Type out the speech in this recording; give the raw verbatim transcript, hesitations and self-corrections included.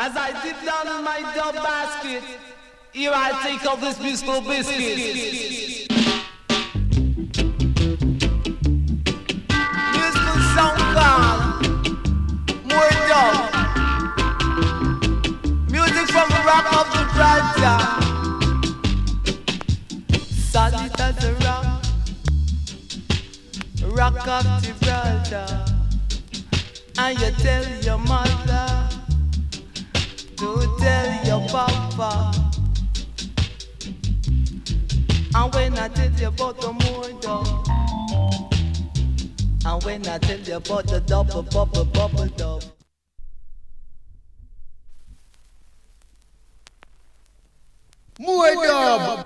As I dip down in my dub basket, here I take up this musical biscuit. Musical sound called more dub. Music from the rock of Gibraltar. Solid as a rock, rock of Gibraltar. And you tell your mother to tell your papa. And when I tell you about the more dub, and when I tell you about the double bubble bubble dub. More dub.